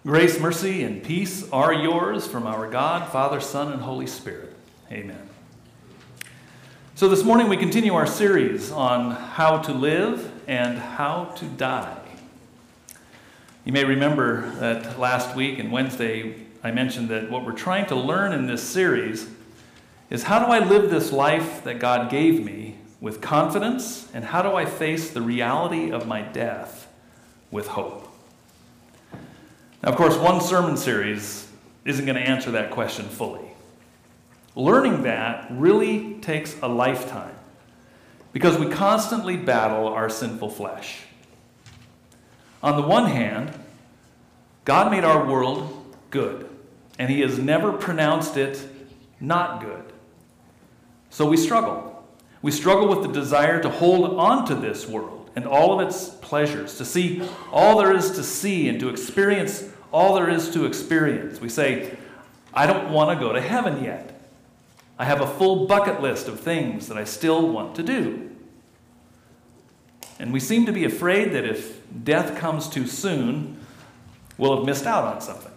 Grace, mercy, and peace are yours from our God, Father, Son, and Holy Spirit. Amen. So this morning we continue our series on how to live and how to die. You may remember that last week and Wednesday I mentioned that what we're trying to learn in this series is how do I live this life that God gave me with confidence, and how do I face the reality of my death with hope? Now, of course, one sermon series isn't going to answer that question fully. Learning that really takes a lifetime because we constantly battle our sinful flesh. On the one hand, God made our world good, and He has never pronounced it not good. So we struggle. We struggle with the desire to hold on to this world and all of its pleasures, to see all there is to see and to experience all there is to experience. We say, I don't want to go to heaven yet. I have a full bucket list of things that I still want to do. And we seem to be afraid that if death comes too soon, we'll have missed out on something.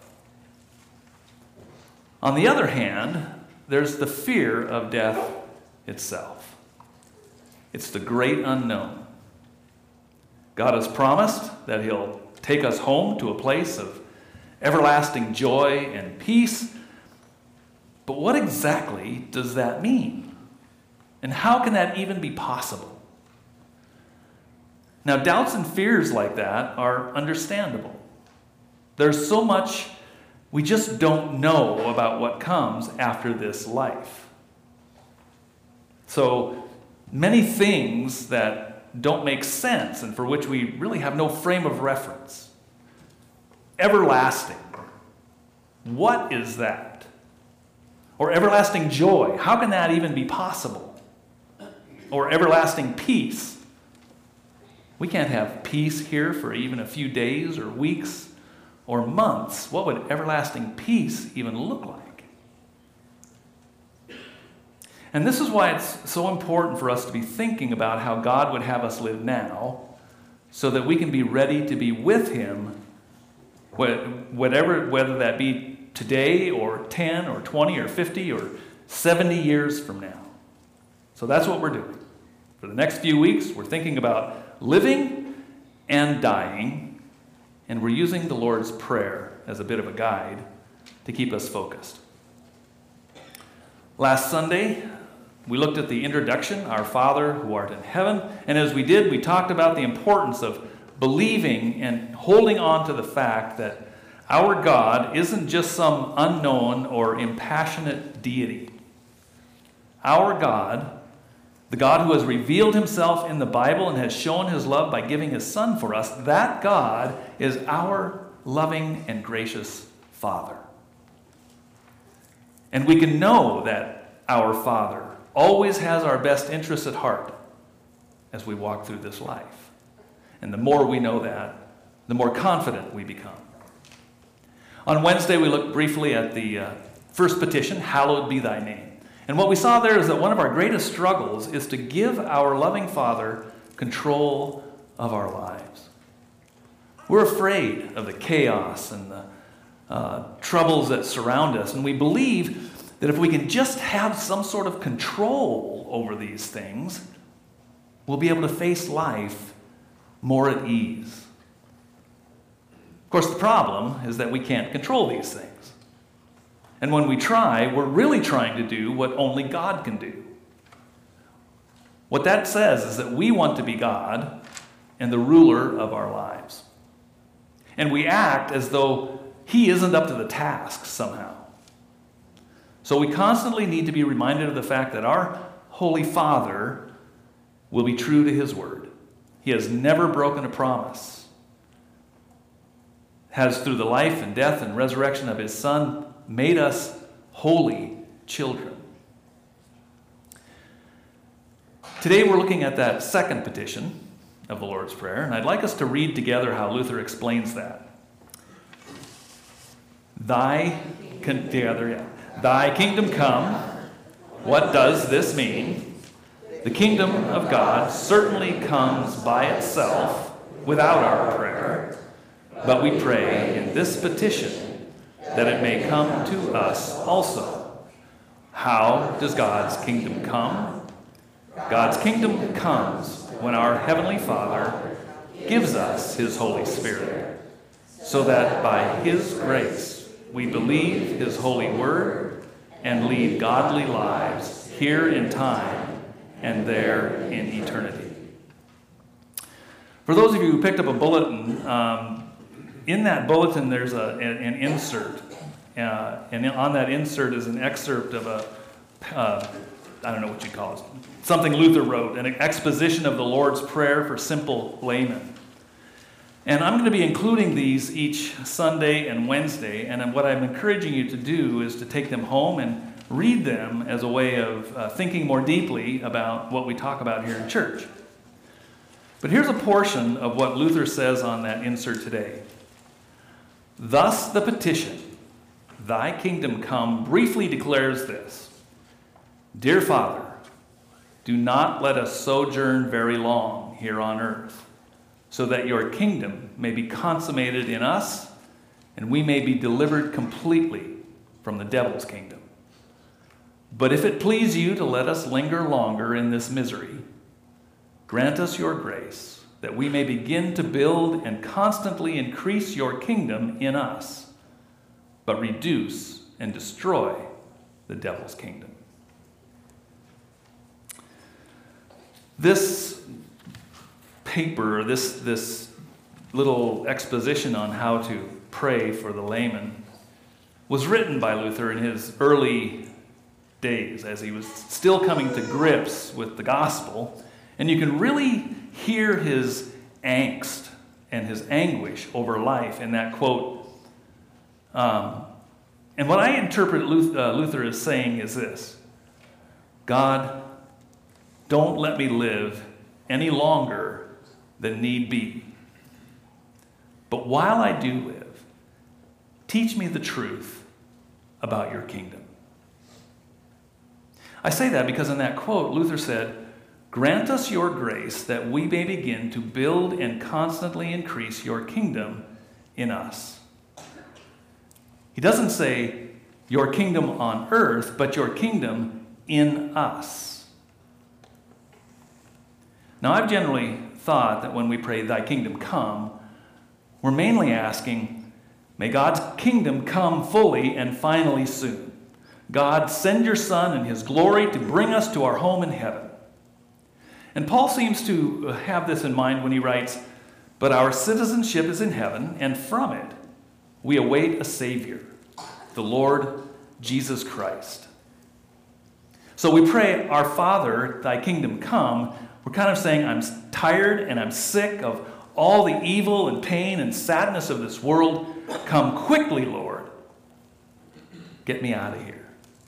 On the other hand, there's the fear of death itself. It's the great unknown. God has promised that He'll take us home to a place of everlasting joy and peace. But what exactly does that mean? And how can that even be possible? Now, doubts and fears like that are understandable. There's so much we just don't know about what comes after this life. So many things that don't make sense and for which we really have no frame of reference. Everlasting. What is that? Or everlasting joy. How can that even be possible? Or everlasting peace. We can't have peace here for even a few days or weeks or months. What would everlasting peace even look like? And this is why it's so important for us to be thinking about how God would have us live now so that we can be ready to be with Him, whether that be today or 10 or 20 or 50 or 70 years from now. So that's what we're doing. For the next few weeks, we're thinking about living and dying, and we're using the Lord's Prayer as a bit of a guide to keep us focused. Last Sunday, we looked at the introduction, Our Father who art in heaven, and as we did, we talked about the importance of believing and holding on to the fact that our God isn't just some unknown or impassionate deity. Our God, the God who has revealed Himself in the Bible and has shown His love by giving His Son for us, that God is our loving and gracious Father. And we can know that our Father always has our best interests at heart as we walk through this life. And the more we know that, the more confident we become. On Wednesday, we looked briefly at the first petition, Hallowed be thy name. And what we saw there is that one of our greatest struggles is to give our loving Father control of our lives. We're afraid of the chaos and the troubles that surround us, and we believe that if we can just have some sort of control over these things, we'll be able to face life more at ease. Of course, the problem is that we can't control these things. And when we try, we're really trying to do what only God can do. What that says is that we want to be God and the ruler of our lives. And we act as though He isn't up to the task somehow. So we constantly need to be reminded of the fact that our Holy Father will be true to His word. He has never broken a promise. Has, through the life and death and resurrection of His Son, made us holy children. Today we're looking at that second petition of the Lord's Prayer, and I'd like us to read together how Luther explains that. Thy kingdom come. What does this mean? The kingdom of God certainly comes by itself without our prayer, but we pray in this petition that it may come to us also. How does God's kingdom come? God's kingdom comes when our Heavenly Father gives us His Holy Spirit, so that by His grace we believe His holy word and lead godly lives here in time and there in eternity. For those of you who picked up a bulletin, in that bulletin there's an insert. And on that insert is an excerpt of I don't know what you call it, something Luther wrote, an exposition of the Lord's Prayer for simple laymen. And I'm going to be including these each Sunday and Wednesday, and what I'm encouraging you to do is to take them home and read them as a way of thinking more deeply about what we talk about here in church. But here's a portion of what Luther says on that insert today. Thus the petition, "Thy kingdom come," briefly declares this: Dear Father, do not let us sojourn very long here on earth, so that your kingdom may be consummated in us and we may be delivered completely from the devil's kingdom. But if it please you to let us linger longer in this misery, grant us your grace that we may begin to build and constantly increase your kingdom in us, but reduce and destroy the devil's kingdom. This paper, this little exposition on how to pray for the layman, was written by Luther in his early days as he was still coming to grips with the gospel. And you can really hear his angst and his anguish over life in that quote. And what I interpret Luther as saying is this: God, don't let me live any longer than need be. But while I do live, teach me the truth about your kingdom. I say that because in that quote, Luther said, grant us your grace that we may begin to build and constantly increase your kingdom in us. He doesn't say your kingdom on earth, but your kingdom in us. Now, I've generally thought that when we pray, thy kingdom come, we're mainly asking, may God's kingdom come fully and finally soon. God, send your Son in his glory to bring us to our home in heaven. And Paul seems to have this in mind when he writes, but our citizenship is in heaven, and from it we await a Savior, the Lord Jesus Christ. So we pray, our Father, thy kingdom come. We're kind of saying, I'm tired and I'm sick of all the evil and pain and sadness of this world. Come quickly, Lord. Get me out of here.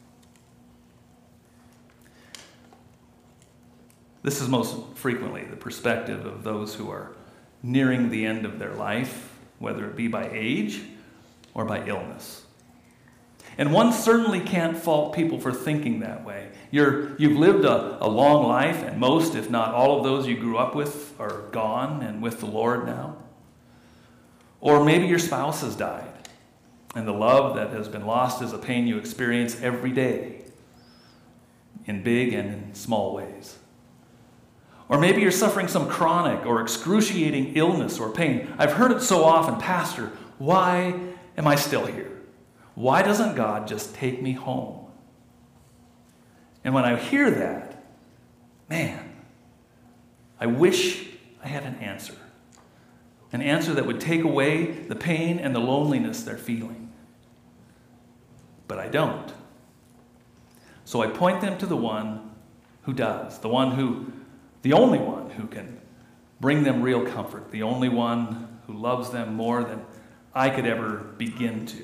This is most frequently the perspective of those who are nearing the end of their life, whether it be by age or by illness. And one certainly can't fault people for thinking that way. You've lived a long life, and most, if not all of those you grew up with are gone and with the Lord now. Or maybe your spouse has died, and the love that has been lost is a pain you experience every day, in big and in small ways. Or maybe you're suffering some chronic or excruciating illness or pain. I've heard it so often, Pastor, why am I still here? Why doesn't God just take me home? And when I hear that, man, I wish I had an answer that would take away the pain and the loneliness they're feeling. But I don't. So I point them to the one who does, the only one who can bring them real comfort, the only one who loves them more than I could ever begin to.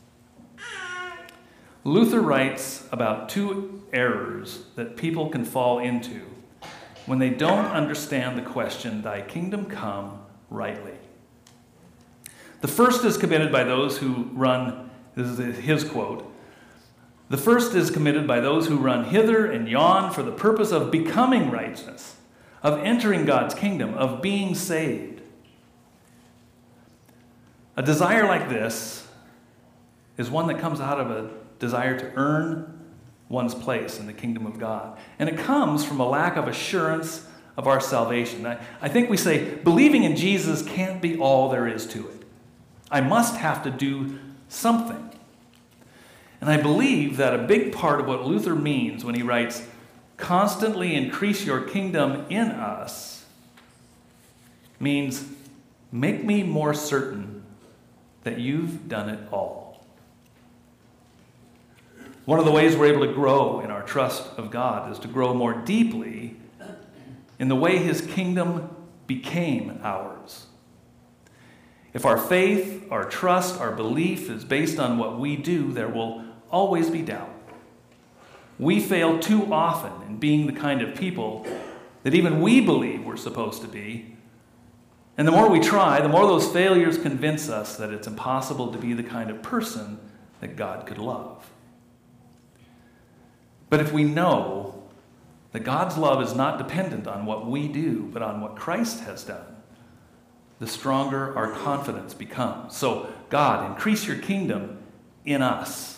Luther writes about two errors that people can fall into when they don't understand the question, thy kingdom come, rightly. The first is committed by those who run, this is his quote, the first is committed by those who run hither and yon for the purpose of becoming righteous, of entering God's kingdom, of being saved. A desire like this is one that comes out of a desire to earn one's place in the kingdom of God. And it comes from a lack of assurance of our salvation. I think we say, believing in Jesus can't be all there is to it. I must have to do something. And I believe that a big part of what Luther means when he writes, constantly increase your kingdom in us, means make me more certain that you've done it all. One of the ways we're able to grow in our trust of God is to grow more deeply in the way his kingdom became ours. If our faith, our trust, our belief is based on what we do, there will always be doubt. We fail too often in being the kind of people that even we believe we're supposed to be. And the more we try, the more those failures convince us that it's impossible to be the kind of person that God could love. But if we know that God's love is not dependent on what we do, but on what Christ has done, the stronger our confidence becomes. So, God, increase your kingdom in us.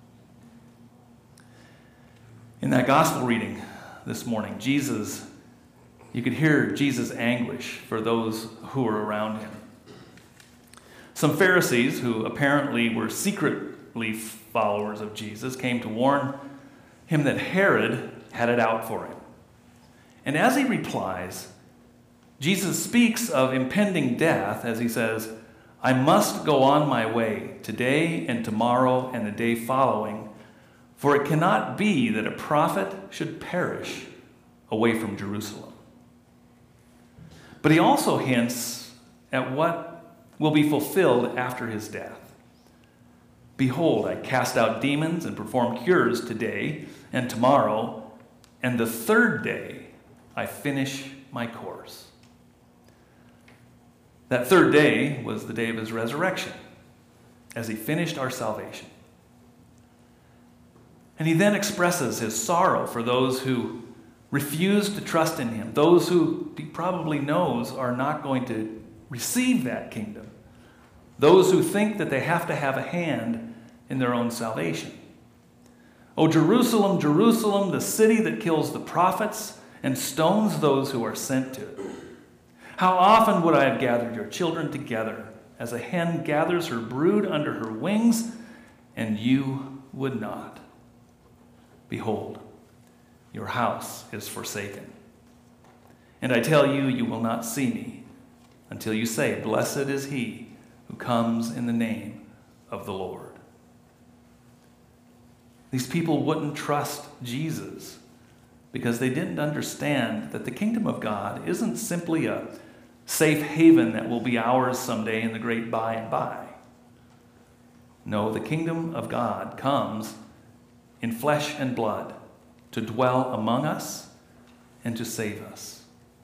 In that gospel reading this morning, you could hear Jesus' anguish for those who were around him. Some Pharisees, who apparently were secretly followers of Jesus, came to warn him that Herod had it out for him. And as he replies, Jesus speaks of impending death as he says, I must go on my way today and tomorrow and the day following, for it cannot be that a prophet should perish away from Jerusalem. But he also hints at what will be fulfilled after his death. Behold, I cast out demons and perform cures today and tomorrow, and the third day I finish my course. That third day was the day of his resurrection, as he finished our salvation. And he then expresses his sorrow for those who refuse to trust in him, those who he probably knows are not going to receive that kingdom, those who think that they have to have a hand in their own salvation. O Jerusalem, Jerusalem, the city that kills the prophets and stones those who are sent to it. How often would I have gathered your children together as a hen gathers her brood under her wings, and you would not. Behold, your house is forsaken. And I tell you, you will not see me until you say, blessed is he who comes in the name of the Lord. These people wouldn't trust Jesus because they didn't understand that the kingdom of God isn't simply a safe haven that will be ours someday in the great by and by. No, the kingdom of God comes in flesh and blood to dwell among us and to save us.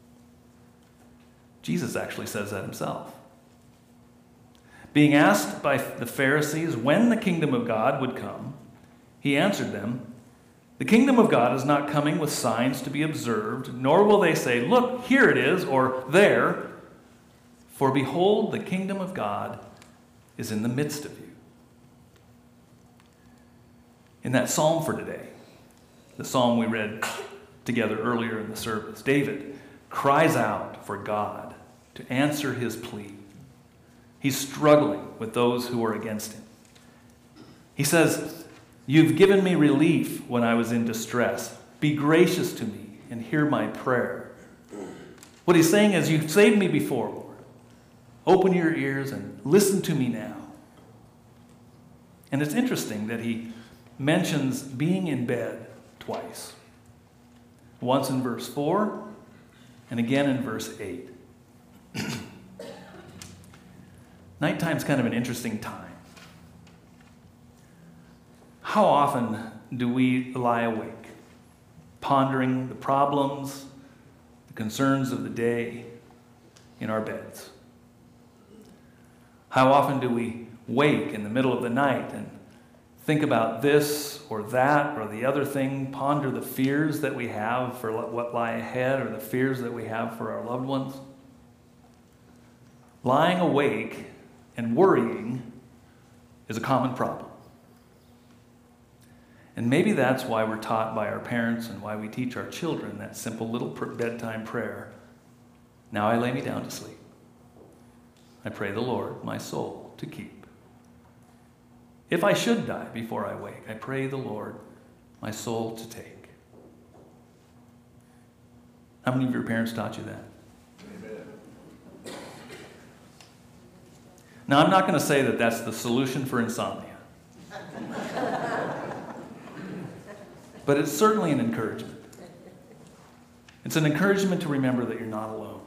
Jesus actually says that himself. Being asked by the Pharisees when the kingdom of God would come, he answered them, the kingdom of God is not coming with signs to be observed, nor will they say, look, here it is, or there. For behold, the kingdom of God is in the midst of you. In that psalm for today, the psalm we read together earlier in the service, David cries out for God to answer his plea. He's struggling with those who are against him. He says, you've given me relief when I was in distress. Be gracious to me and hear my prayer. What he's saying is, you've saved me before, Lord. Open your ears and listen to me now. And it's interesting that he mentions being in bed twice. Once in verse 4 and again in verse 8. Nighttime's kind of an interesting time. How often do we lie awake, pondering the problems, the concerns of the day in our beds? How often do we wake in the middle of the night and think about this or that or the other thing, ponder the fears that we have for what lie ahead or the fears that we have for our loved ones? Lying awake and worrying is a common problem. And maybe that's why we're taught by our parents and why we teach our children that simple little bedtime prayer. Now I lay me down to sleep. I pray the Lord my soul to keep. If I should die before I wake, I pray the Lord my soul to take. How many of your parents taught you that? Amen. Now, I'm not going to say that that's the solution for insomnia. But it's certainly an encouragement. It's an encouragement to remember that you're not alone.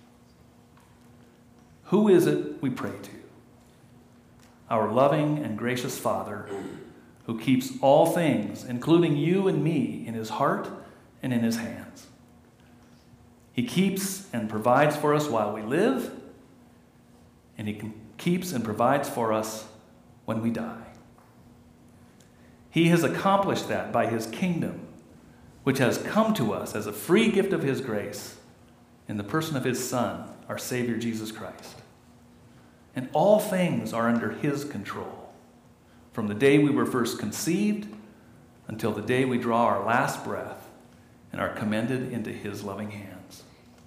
Who is it we pray to? Our loving and gracious Father, who keeps all things, including you and me, in his heart and in his hands. He keeps and provides for us while we live, and he keeps and provides for us when we die. He has accomplished that by his kingdom, which has come to us as a free gift of his grace in the person of his Son, our Savior Jesus Christ. And all things are under his control, from the day we were first conceived until the day we draw our last breath and are commended into his loving hands.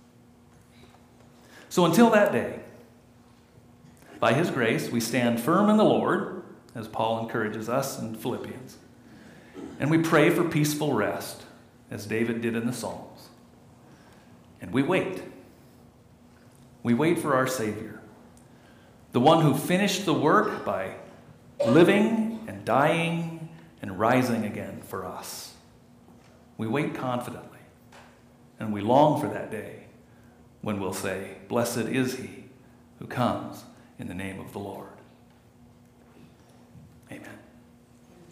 So until that day, by his grace, we stand firm in the Lord, as Paul encourages us in Philippians. And we pray for peaceful rest, as David did in the Psalms. And we wait. We wait for our Savior, the one who finished the work by living and dying and rising again for us. We wait confidently, and we long for that day when we'll say, "Blessed is he who comes in the name of the Lord."